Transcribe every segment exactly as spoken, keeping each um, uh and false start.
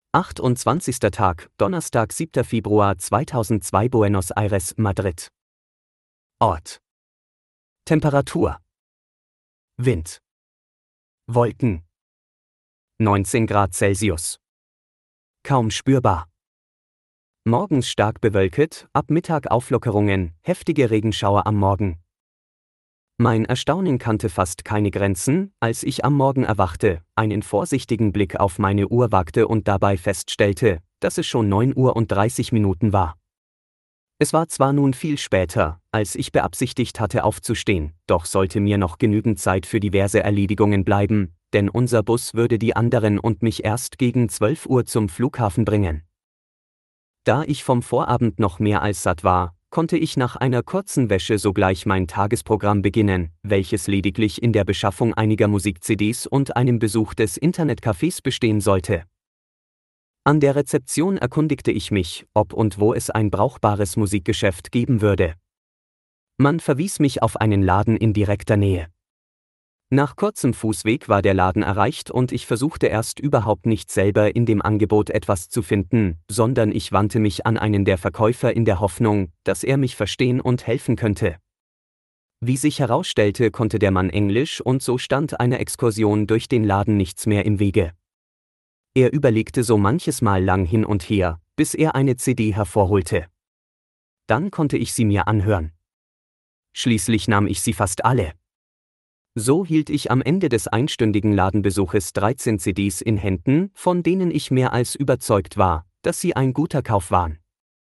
achtundzwanzigster Tag, Donnerstag, siebter Februar zweitausendzwei, Buenos Aires, Madrid. Ort: Temperatur: Wind, Wolken, neunzehn Grad Celsius. Kaum spürbar. Morgens stark bewölkt, ab Mittag Auflockerungen, heftige Regenschauer am Morgen. Mein Erstaunen kannte fast keine Grenzen, als ich am Morgen erwachte, einen vorsichtigen Blick auf meine Uhr wagte und dabei feststellte, dass es schon neun Uhr und dreißig Minuten war. Es war zwar nun viel später, als ich beabsichtigt hatte aufzustehen, doch sollte mir noch genügend Zeit für diverse Erledigungen bleiben, denn unser Bus würde die anderen und mich erst gegen zwölf Uhr zum Flughafen bringen. Da ich vom Vorabend noch mehr als satt war, konnte ich nach einer kurzen Wäsche sogleich mein Tagesprogramm beginnen, welches lediglich in der Beschaffung einiger Musik-C Ds und einem Besuch des Internetcafés bestehen sollte. An der Rezeption erkundigte ich mich, ob und wo es ein brauchbares Musikgeschäft geben würde. Man verwies mich auf einen Laden in direkter Nähe. Nach kurzem Fußweg war der Laden erreicht und ich versuchte erst überhaupt nicht selber in dem Angebot etwas zu finden, sondern ich wandte mich an einen der Verkäufer in der Hoffnung, dass er mich verstehen und helfen könnte. Wie sich herausstellte, konnte der Mann Englisch und so stand einer Exkursion durch den Laden nichts mehr im Wege. Er überlegte so manches Mal lang hin und her, bis er eine C D hervorholte. Dann konnte ich sie mir anhören. Schließlich nahm ich sie fast alle. So hielt ich am Ende des einstündigen Ladenbesuches dreizehn C Ds in Händen, von denen ich mehr als überzeugt war, dass sie ein guter Kauf waren.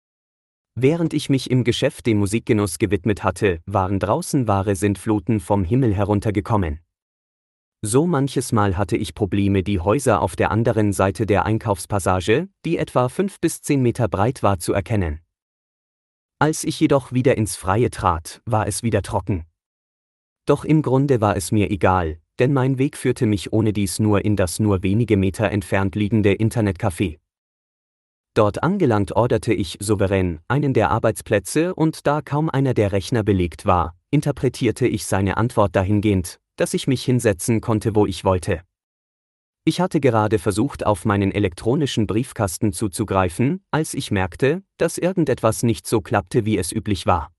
Während ich mich im Geschäft dem Musikgenuss gewidmet hatte, waren draußen wahre Sintfluten vom Himmel heruntergekommen. So manches Mal hatte ich Probleme, die Häuser auf der anderen Seite der Einkaufspassage, die etwa fünf bis zehn Meter breit war, zu erkennen. Als ich jedoch wieder ins Freie trat, war es wieder trocken. Doch im Grunde war es mir egal, denn mein Weg führte mich ohnedies nur in das nur wenige Meter entfernt liegende Internetcafé. Dort angelangt orderte ich souverän einen der Arbeitsplätze und da kaum einer der Rechner belegt war, interpretierte ich seine Antwort dahingehend, dass ich mich hinsetzen konnte, wo ich wollte. Ich hatte gerade versucht, auf meinen elektronischen Briefkasten zuzugreifen, als ich merkte, dass irgendetwas nicht so klappte, wie es üblich war.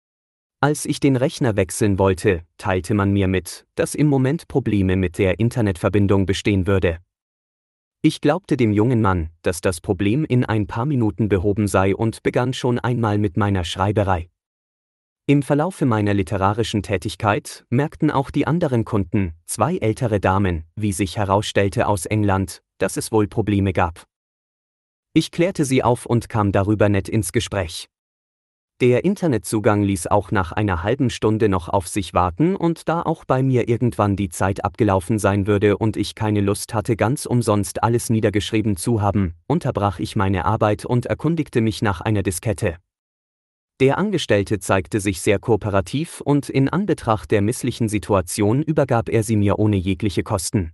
Als ich den Rechner wechseln wollte, teilte man mir mit, dass im Moment Probleme mit der Internetverbindung bestehen würde. Ich glaubte dem jungen Mann, dass das Problem in ein paar Minuten behoben sei und begann schon einmal mit meiner Schreiberei. Im Verlaufe meiner literarischen Tätigkeit merkten auch die anderen Kunden, zwei ältere Damen, wie sich herausstellte aus England, dass es wohl Probleme gab. Ich klärte sie auf und kam darüber nett ins Gespräch. Der Internetzugang ließ auch nach einer halben Stunde noch auf sich warten und da auch bei mir irgendwann die Zeit abgelaufen sein würde und ich keine Lust hatte, ganz umsonst alles niedergeschrieben zu haben, unterbrach ich meine Arbeit und erkundigte mich nach einer Diskette. Der Angestellte zeigte sich sehr kooperativ und in Anbetracht der misslichen Situation übergab er sie mir ohne jegliche Kosten.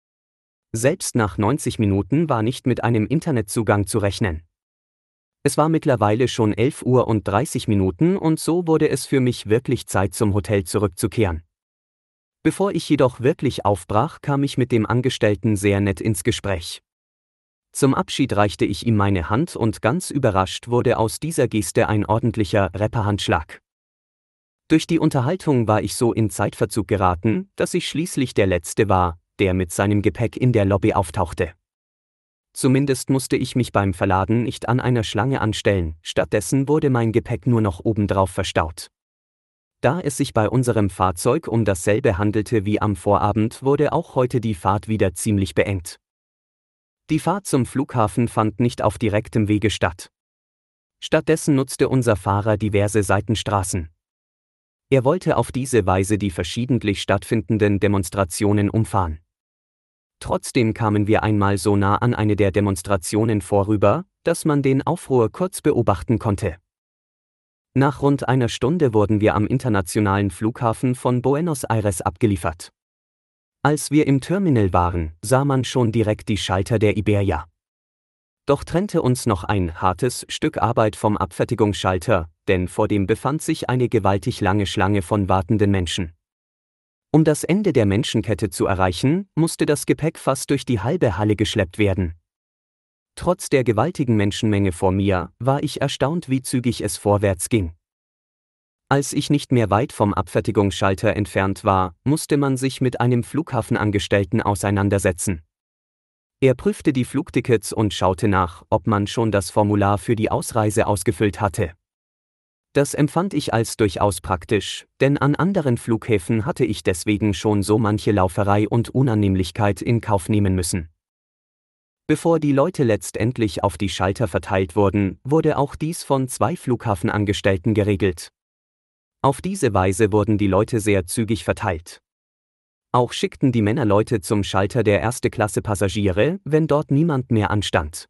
Selbst nach neunzig Minuten war nicht mit einem Internetzugang zu rechnen. Es war mittlerweile schon elf Uhr und dreißig Minuten und so wurde es für mich wirklich Zeit, zum Hotel zurückzukehren. Bevor ich jedoch wirklich aufbrach, kam ich mit dem Angestellten sehr nett ins Gespräch. Zum Abschied reichte ich ihm meine Hand und ganz überrascht wurde aus dieser Geste ein ordentlicher Rapperhandschlag. Durch die Unterhaltung war ich so in Zeitverzug geraten, dass ich schließlich der Letzte war, der mit seinem Gepäck in der Lobby auftauchte. Zumindest musste ich mich beim Verladen nicht an einer Schlange anstellen, stattdessen wurde mein Gepäck nur noch obendrauf verstaut. Da es sich bei unserem Fahrzeug um dasselbe handelte wie am Vorabend, wurde auch heute die Fahrt wieder ziemlich beengt. Die Fahrt zum Flughafen fand nicht auf direktem Wege statt. Stattdessen nutzte unser Fahrer diverse Seitenstraßen. Er wollte auf diese Weise die verschiedentlich stattfindenden Demonstrationen umfahren. Trotzdem kamen wir einmal so nah an eine der Demonstrationen vorüber, dass man den Aufruhr kurz beobachten konnte. Nach rund einer Stunde wurden wir am internationalen Flughafen von Buenos Aires abgeliefert. Als wir im Terminal waren, sah man schon direkt die Schalter der Iberia. Doch trennte uns noch ein hartes Stück Arbeit vom Abfertigungsschalter, denn vor dem befand sich eine gewaltig lange Schlange von wartenden Menschen. Um das Ende der Menschenkette zu erreichen, musste das Gepäck fast durch die halbe Halle geschleppt werden. Trotz der gewaltigen Menschenmenge vor mir, war ich erstaunt, wie zügig es vorwärts ging. Als ich nicht mehr weit vom Abfertigungsschalter entfernt war, musste man sich mit einem Flughafenangestellten auseinandersetzen. Er prüfte die Flugtickets und schaute nach, ob man schon das Formular für die Ausreise ausgefüllt hatte. Das empfand ich als durchaus praktisch, denn an anderen Flughäfen hatte ich deswegen schon so manche Lauferei und Unannehmlichkeit in Kauf nehmen müssen. Bevor die Leute letztendlich auf die Schalter verteilt wurden, wurde auch dies von zwei Flughafenangestellten geregelt. Auf diese Weise wurden die Leute sehr zügig verteilt. Auch schickten die Männer Leute zum Schalter der erste Klasse Passagiere, wenn dort niemand mehr anstand.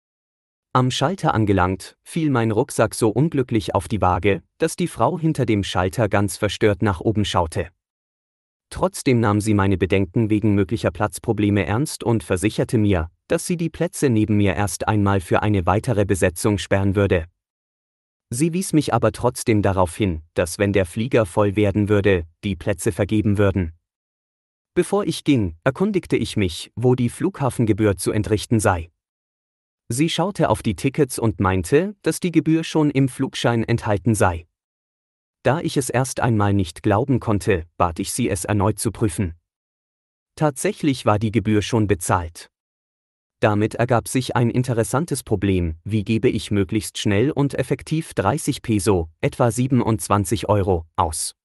Am Schalter angelangt, fiel mein Rucksack so unglücklich auf die Waage, dass die Frau hinter dem Schalter ganz verstört nach oben schaute. Trotzdem nahm sie meine Bedenken wegen möglicher Platzprobleme ernst und versicherte mir, dass sie die Plätze neben mir erst einmal für eine weitere Besetzung sperren würde. Sie wies mich aber trotzdem darauf hin, dass wenn der Flieger voll werden würde, die Plätze vergeben würden. Bevor ich ging, erkundigte ich mich, wo die Flughafengebühr zu entrichten sei. Sie schaute auf die Tickets und meinte, dass die Gebühr schon im Flugschein enthalten sei. Da ich es erst einmal nicht glauben konnte, bat ich sie, es erneut zu prüfen. Tatsächlich war die Gebühr schon bezahlt. Damit ergab sich ein interessantes Problem: Wie gebe ich möglichst schnell und effektiv dreißig Peso, etwa siebenundzwanzig Euro, aus?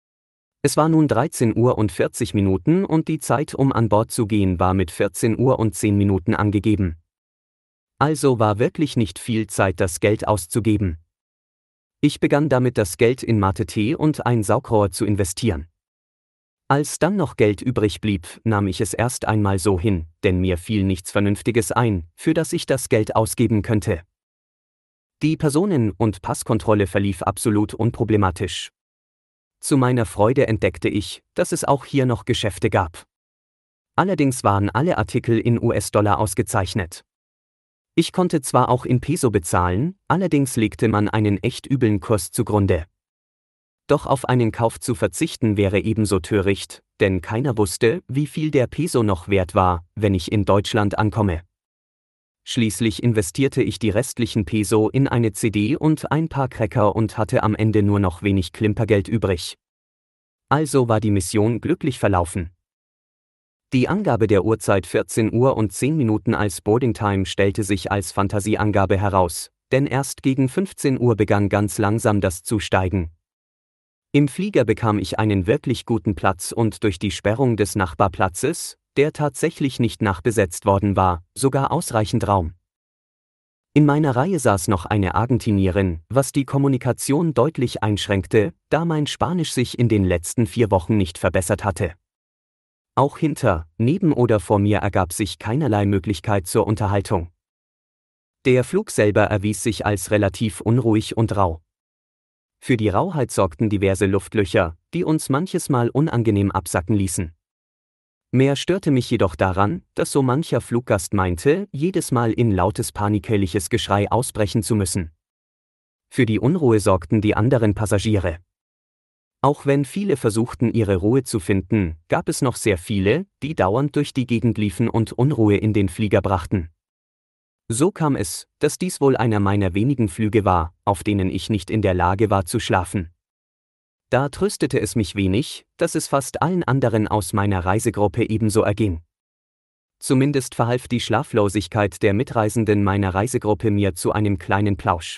Es war nun dreizehn Uhr und vierzig Minuten und die Zeit, um an Bord zu gehen, war mit vierzehn Uhr und zehn Minuten angegeben. Also war wirklich nicht viel Zeit, das Geld auszugeben. Ich begann damit, das Geld in Mate-Tee und ein Saugrohr zu investieren. Als dann noch Geld übrig blieb, nahm ich es erst einmal so hin, denn mir fiel nichts Vernünftiges ein, für das ich das Geld ausgeben könnte. Die Personen- und Passkontrolle verlief absolut unproblematisch. Zu meiner Freude entdeckte ich, dass es auch hier noch Geschäfte gab. Allerdings waren alle Artikel in U S-Dollar ausgezeichnet. Ich konnte zwar auch in Peso bezahlen, allerdings legte man einen echt üblen Kurs zugrunde. Doch auf einen Kauf zu verzichten wäre ebenso töricht, denn keiner wusste, wie viel der Peso noch wert war, wenn ich in Deutschland ankomme. Schließlich investierte ich die restlichen Peso in eine C D und ein paar Cracker und hatte am Ende nur noch wenig Klimpergeld übrig. Also war die Mission glücklich verlaufen. Die Angabe der Uhrzeit vierzehn Uhr und zehn Minuten als Boarding Time stellte sich als Fantasieangabe heraus, denn erst gegen fünfzehn Uhr begann ganz langsam das Zusteigen. Im Flieger bekam ich einen wirklich guten Platz und durch die Sperrung des Nachbarplatzes, der tatsächlich nicht nachbesetzt worden war, sogar ausreichend Raum. In meiner Reihe saß noch eine Argentinierin, was die Kommunikation deutlich einschränkte, da mein Spanisch sich in den letzten vier Wochen nicht verbessert hatte. Auch hinter, neben oder vor mir ergab sich keinerlei Möglichkeit zur Unterhaltung. Der Flug selber erwies sich als relativ unruhig und rau. Für die Rauheit sorgten diverse Luftlöcher, die uns manches Mal unangenehm absacken ließen. Mehr störte mich jedoch daran, dass so mancher Fluggast meinte, jedes Mal in lautes paniköliches Geschrei ausbrechen zu müssen. Für die Unruhe sorgten die anderen Passagiere. Auch wenn viele versuchten, ihre Ruhe zu finden, gab es noch sehr viele, die dauernd durch die Gegend liefen und Unruhe in den Flieger brachten. So kam es, dass dies wohl einer meiner wenigen Flüge war, auf denen ich nicht in der Lage war zu schlafen. Da tröstete es mich wenig, dass es fast allen anderen aus meiner Reisegruppe ebenso erging. Zumindest verhalf die Schlaflosigkeit der Mitreisenden meiner Reisegruppe mir zu einem kleinen Plausch.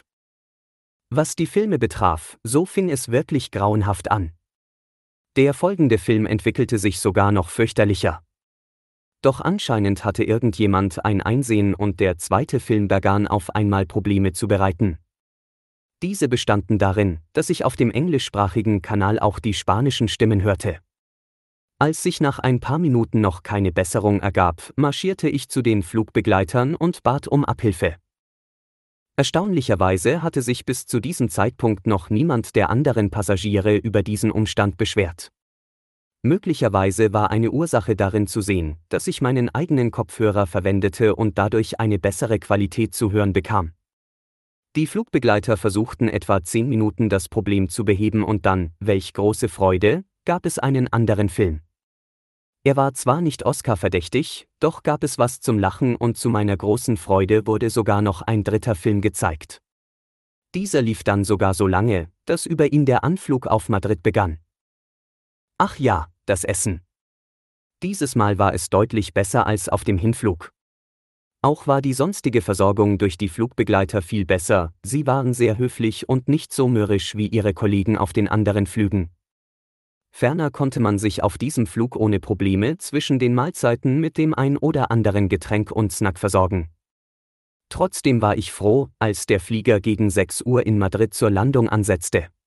Was die Filme betraf, so fing es wirklich grauenhaft an. Der folgende Film entwickelte sich sogar noch fürchterlicher. Doch anscheinend hatte irgendjemand ein Einsehen und der zweite Film begann auf einmal Probleme zu bereiten. Diese bestanden darin, dass ich auf dem englischsprachigen Kanal auch die spanischen Stimmen hörte. Als sich nach ein paar Minuten noch keine Besserung ergab, marschierte ich zu den Flugbegleitern und bat um Abhilfe. Erstaunlicherweise hatte sich bis zu diesem Zeitpunkt noch niemand der anderen Passagiere über diesen Umstand beschwert. Möglicherweise war eine Ursache darin zu sehen, dass ich meinen eigenen Kopfhörer verwendete und dadurch eine bessere Qualität zu hören bekam. Die Flugbegleiter versuchten etwa zehn Minuten das Problem zu beheben und dann, welch große Freude, gab es einen anderen Film. Er war zwar nicht Oscar-verdächtig, doch gab es was zum Lachen und zu meiner großen Freude wurde sogar noch ein dritter Film gezeigt. Dieser lief dann sogar so lange, dass über ihn der Anflug auf Madrid begann. Ach ja, das Essen. Dieses Mal war es deutlich besser als auf dem Hinflug. Auch war die sonstige Versorgung durch die Flugbegleiter viel besser, sie waren sehr höflich und nicht so mürrisch wie ihre Kollegen auf den anderen Flügen. Ferner konnte man sich auf diesem Flug ohne Probleme zwischen den Mahlzeiten mit dem ein oder anderen Getränk und Snack versorgen. Trotzdem war ich froh, als der Flieger gegen sechs Uhr in Madrid zur Landung ansetzte.